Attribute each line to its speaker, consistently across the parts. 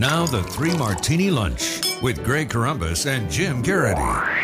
Speaker 1: Now the Three Martini Lunch with Greg Corombos and Jim Garrity.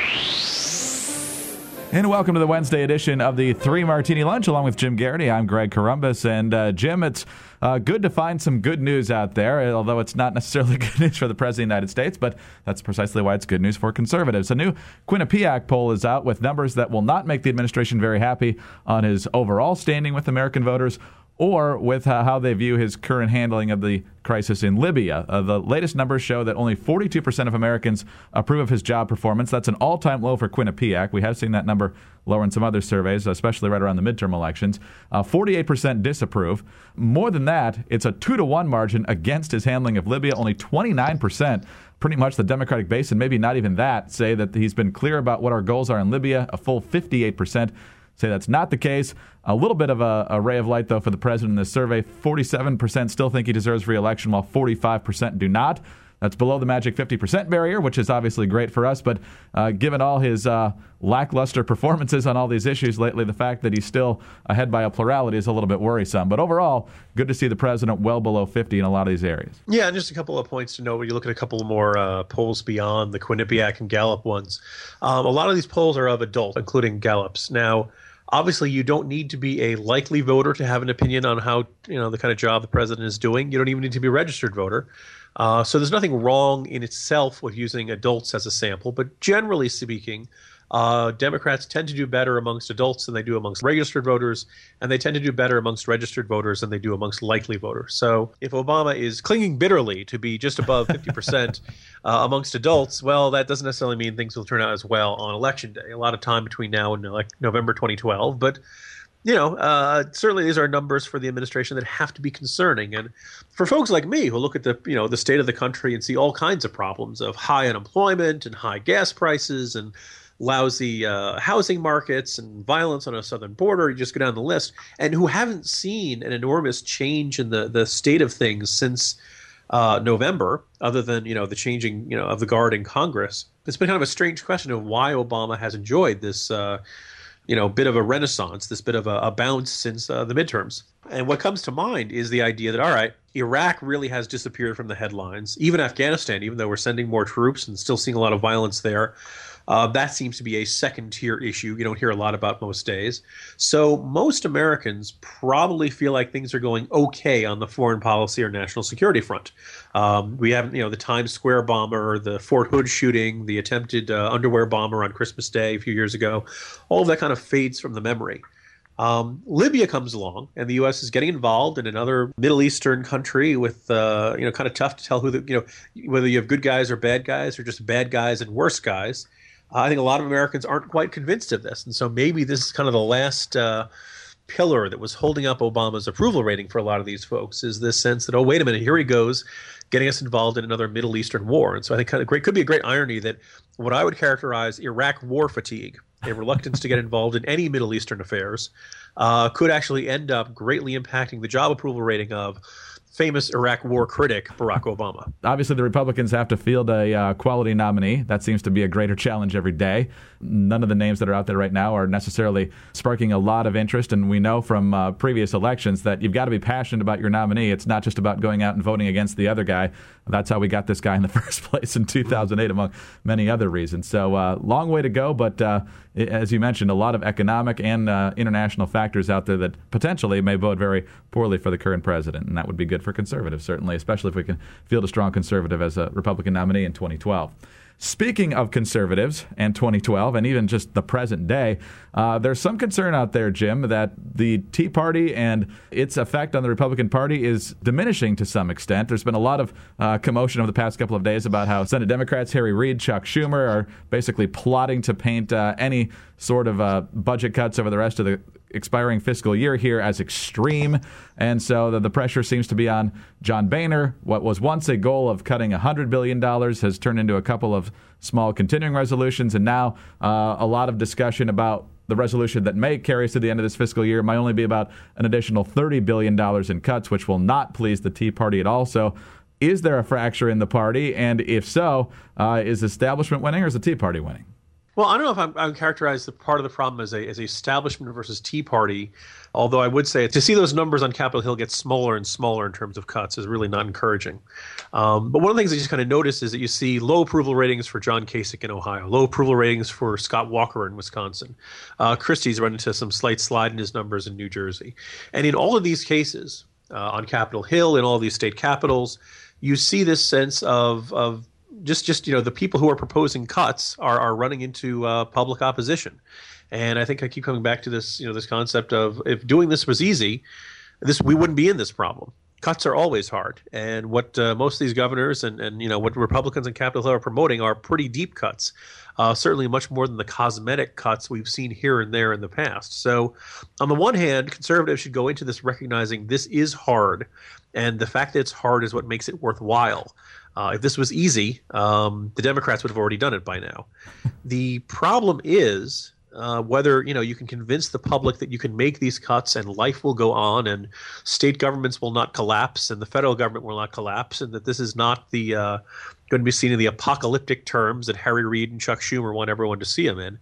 Speaker 2: And welcome to the Wednesday edition of the Three Martini Lunch, along with Jim Garrity. I'm Greg Corombos, and Jim, it's good to find some good news out there, although it's not necessarily good news for the President of the United States, but that's precisely why it's good news for conservatives. A new Quinnipiac poll is out with numbers that will not make the administration very happy on his overall standing with American voters or with how they view his current handling of the crisis in Libya. The latest numbers show that only 42% of Americans approve of his job performance. That's an all-time low for Quinnipiac. We have seen that number lower in some other surveys, especially right around the midterm elections. 48% disapprove. More than that, it's a 2-to-1 margin against his handling of Libya. Only 29%, pretty much the Democratic base, and maybe not even that, say that he's been clear about what our goals are in Libya. A full 58% say that's not the case. A little bit of a ray of light, though, for the president in this survey. 47% still think he deserves re-election, while 45% do not. That's below the magic 50% barrier, which is obviously great for us. But given all his lackluster performances on all these issues lately, the fact that he's still ahead by a plurality is a little bit worrisome. But overall, good to see the president well below 50 in a lot of these areas.
Speaker 3: Yeah, and just a couple of points to note when you look at a couple more polls beyond the Quinnipiac and Gallup ones. A lot of these polls are of adults, including Gallup's. Now, obviously, you don't need to be a likely voter to have an opinion on how, the kind of job the president is doing. You don't even need to be a registered voter. So there's nothing wrong in itself with using adults as a sample. But generally speaking, Democrats tend to do better amongst adults than they do amongst registered voters, and they tend to do better amongst registered voters than they do amongst likely voters. So if Obama is clinging bitterly to be just above 50% amongst adults, well, that doesn't necessarily mean things will turn out as well on Election Day. A lot of time between now and November 2012, but certainly these are numbers for the administration that have to be concerning. And for folks like me who look at the state of the country and see all kinds of problems of high unemployment and high gas prices and lousy housing markets and violence on a southern border, you just go down the list, and who haven't seen an enormous change in the state of things since November, other than, the changing, of the guard in Congress. It's been kind of a strange question of why Obama has enjoyed this bit of a renaissance, this bit of a bounce since the midterms. And what comes to mind is the idea that, all right, Iraq really has disappeared from the headlines. Even Afghanistan, even though we're sending more troops and still seeing a lot of violence there, that seems to be a second-tier issue you don't hear a lot about most days. So most Americans probably feel like things are going okay on the foreign policy or national security front. We have, the Times Square bomber, the Fort Hood shooting, the attempted underwear bomber on Christmas Day a few years ago. All of that kind of fades from the memory. Libya comes along, and the U.S. is getting involved in another Middle Eastern country with, kind of tough to tell whether you have good guys or bad guys or just bad guys and worse guys. I think a lot of Americans aren't quite convinced of this. And so maybe this is kind of the last pillar that was holding up Obama's approval rating for a lot of these folks, is this sense that, oh, wait a minute, here he goes, getting us involved in another Middle Eastern war. And so I think could be a great irony that what I would characterize Iraq war fatigue, a reluctance to get involved in any Middle Eastern affairs, could actually end up greatly impacting the job approval rating of famous Iraq war critic Barack Obama.
Speaker 2: Obviously, the Republicans have to field a quality nominee. That seems to be a greater challenge every day. None of the names that are out there right now are necessarily sparking a lot of interest, and we know from previous elections that you've got to be passionate about your nominee. It's not just about going out and voting against the other guy. That's how we got this guy in the first place in 2008, among many other reasons. So long way to go, but as you mentioned, a lot of economic and international factors out there that potentially may bode very poorly for the current president, and that would be good for conservatives, certainly, especially if we can field a strong conservative as a Republican nominee in 2012. Speaking of conservatives and 2012 and even just the present day, there's some concern out there, Jim, that the Tea Party and its effect on the Republican Party is diminishing to some extent. There's been a lot of commotion over the past couple of days about how Senate Democrats Harry Reid, Chuck Schumer are basically plotting to paint any sort of budget cuts over the rest of the expiring fiscal year here as extreme. And so the pressure seems to be on John Boehner. What was once a goal of cutting $100 billion has turned into a couple of small continuing resolutions. And now a lot of discussion about the resolution that may carry us to the end of this fiscal year might only be about an additional $30 billion in cuts, which will not please the Tea Party at all. So is there a fracture in the party? And if so, is the establishment winning or is the Tea Party winning?
Speaker 3: Well, I don't know if I'm characterize the part of the problem as a establishment versus Tea Party, although I would say to see those numbers on Capitol Hill get smaller and smaller in terms of cuts is really not encouraging. But one of the things I just kind of noticed is that you see low approval ratings for John Kasich in Ohio, low approval ratings for Scott Walker in Wisconsin. Christie's run into some slight slide in his numbers in New Jersey. And in all of these cases, on Capitol Hill, in all these state capitals, you see this sense of just the people who are proposing cuts are running into public opposition. And I think I keep coming back to this this concept of if doing this was easy, we wouldn't be in this problem. Cuts are always hard, and what most of these governors and what Republicans in Capitol Hill are promoting are pretty deep cuts, certainly much more than the cosmetic cuts we've seen here and there in the past. So on the one hand, conservatives should go into this recognizing this is hard, and the fact that it's hard is what makes it worthwhile. If this was easy, the Democrats would have already done it by now. The problem is whether you can convince the public that you can make these cuts and life will go on and state governments will not collapse and the federal government will not collapse, and that this is not the going to be seen in the apocalyptic terms that Harry Reid and Chuck Schumer want everyone to see him in.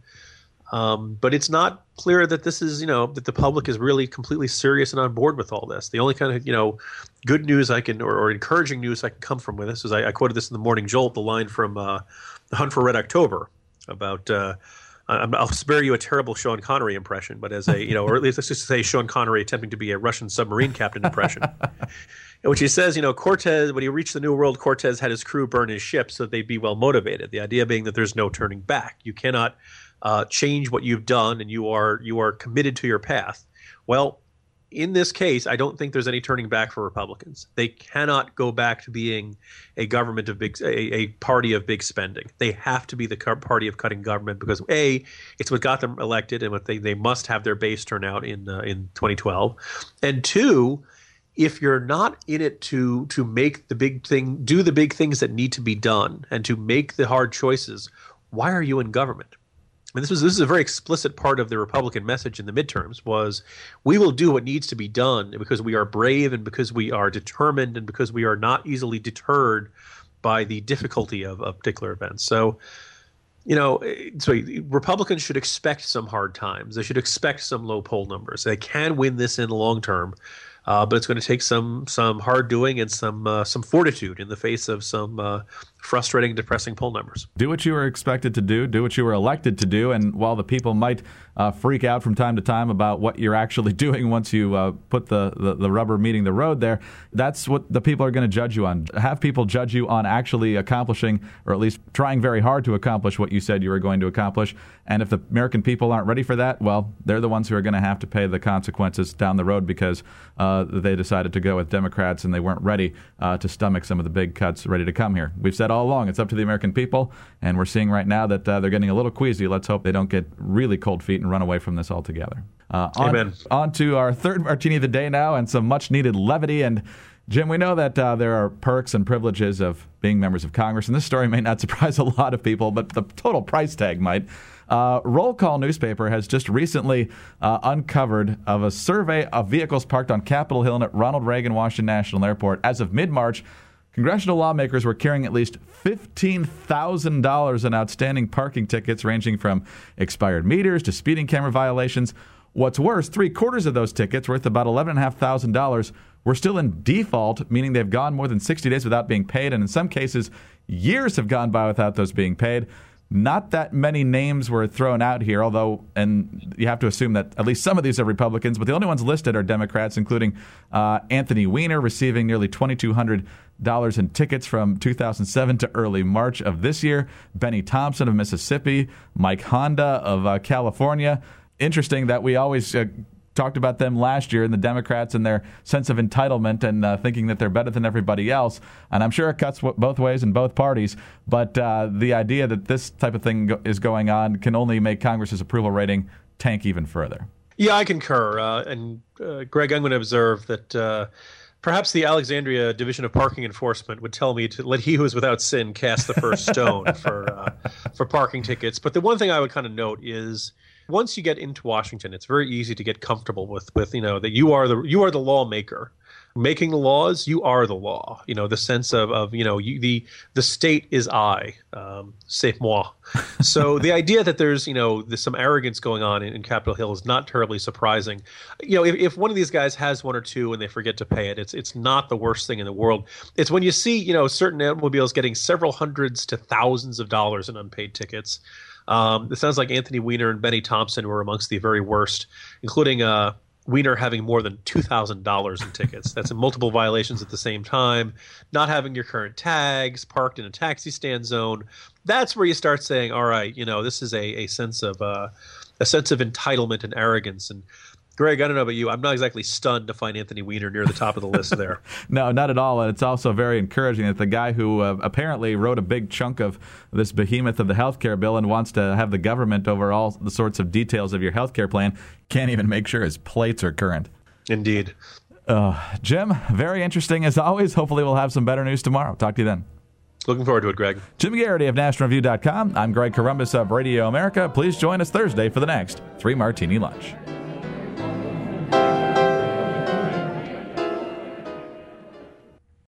Speaker 3: But it's not clear that this is, that the public is really completely serious and on board with all this. The only kind of, good news I can, or encouraging news I can come from with this is I quoted this in the Morning Jolt, the line from The Hunt for Red October about, I'll spare you a terrible Sean Connery impression, but as a, or at least let's just say Sean Connery attempting to be a Russian submarine captain impression. In which he says, Cortez, when he reached the New World, Cortez had his crew burn his ship so that they'd be well motivated. The idea being that there's no turning back. You cannot change what you've done, and you are committed to your path. Well, in this case, I don't think there's any turning back for Republicans. They cannot go back to being a government of a party of big spending. They have to be the party of cutting government because A, it's what got them elected, and what they must have their base turn out in 2012, and two, if you're not in it to make the big thing, do the big things that need to be done, and to make the hard choices, why are you in government? I mean, this is a very explicit part of the Republican message in the midterms was we will do what needs to be done because we are brave and because we are determined and because we are not easily deterred by the difficulty of particular events. So, Republicans should expect some hard times. They should expect some low poll numbers. They can win this in the long term. But it's going to take some hard doing and some fortitude in the face of some frustrating, depressing poll numbers.
Speaker 2: Do what you were expected to do what you were elected to do, and while the people might freak out from time to time about what you're actually doing once you put the rubber meeting the road there, that's what the people are going to judge you on. Have people judge you on actually accomplishing, or at least trying very hard to accomplish what you said you were going to accomplish. And if the American people aren't ready for that, well, they're the ones who are going to have to pay the consequences down the road because they decided to go with Democrats and they weren't ready to stomach some of the big cuts ready to come here. We've said all along it's up to the American people, and we're seeing right now that they're getting a little queasy. Let's hope they don't get really cold feet and run away from this altogether.
Speaker 3: Amen.
Speaker 2: On to our third martini of the day now, and some much-needed levity. And Jim, we know that there are perks and privileges of being members of Congress, and this story may not surprise a lot of people, but the total price tag might. Roll Call newspaper has just recently uncovered of a survey of vehicles parked on Capitol Hill and at Ronald Reagan Washington National Airport. As of mid-March, congressional lawmakers were carrying at least $15,000 in outstanding parking tickets ranging from expired meters to speeding camera violations. What's worse, 3/4 of those tickets, worth about $11,500, were still in default, meaning they've gone more than 60 days without being paid, and in some cases, years have gone by without those being paid. Not that many names were thrown out here, although, and you have to assume that at least some of these are Republicans, but the only ones listed are Democrats, including Anthony Weiner receiving nearly $2,200 in tickets from 2007 to early March of this year, Benny Thompson of Mississippi, Mike Honda of California. Interesting that we always talked about them last year and the Democrats and their sense of entitlement and thinking that they're better than everybody else. And I'm sure it cuts both ways in both parties. But the idea that this type of thing is going on can only make Congress's approval rating tank even further.
Speaker 3: Yeah, I concur. And Greg, I'm going to observe that perhaps the Alexandria Division of Parking Enforcement would tell me to let he who is without sin cast the first stone for parking tickets. But the one thing I would kind of note is, once you get into Washington, it's very easy to get comfortable with that you are the lawmaker, making the laws, you are the law. The sense of the state is I, c'est moi. So the idea that there's some arrogance going on in Capitol Hill is not terribly surprising. If one of these guys has one or two and they forget to pay it, it's not the worst thing in the world. It's when you see certain automobiles getting several hundreds to thousands of dollars in unpaid tickets. It sounds like Anthony Weiner and Benny Thompson were amongst the very worst, including Weiner having more than $2,000 in tickets. That's in multiple violations at the same time, not having your current tags, parked in a taxi stand zone. That's where you start saying, all right, this is a sense of entitlement and arrogance. And Greg, I don't know about you, I'm not exactly stunned to find Anthony Weiner near the top of the list there.
Speaker 2: No, not at all. And it's also very encouraging that the guy who apparently wrote a big chunk of this behemoth of the healthcare bill and wants to have the government over all the sorts of details of your healthcare plan can't even make sure his plates are current.
Speaker 3: Indeed.
Speaker 2: Jim, very interesting as always. Hopefully we'll have some better news tomorrow. Talk to you then.
Speaker 3: Looking forward to it, Greg.
Speaker 2: Jim Garrity of NationalReview.com. I'm Greg Corombos of Radio America. Please join us Thursday for the next 3 Martini Lunch.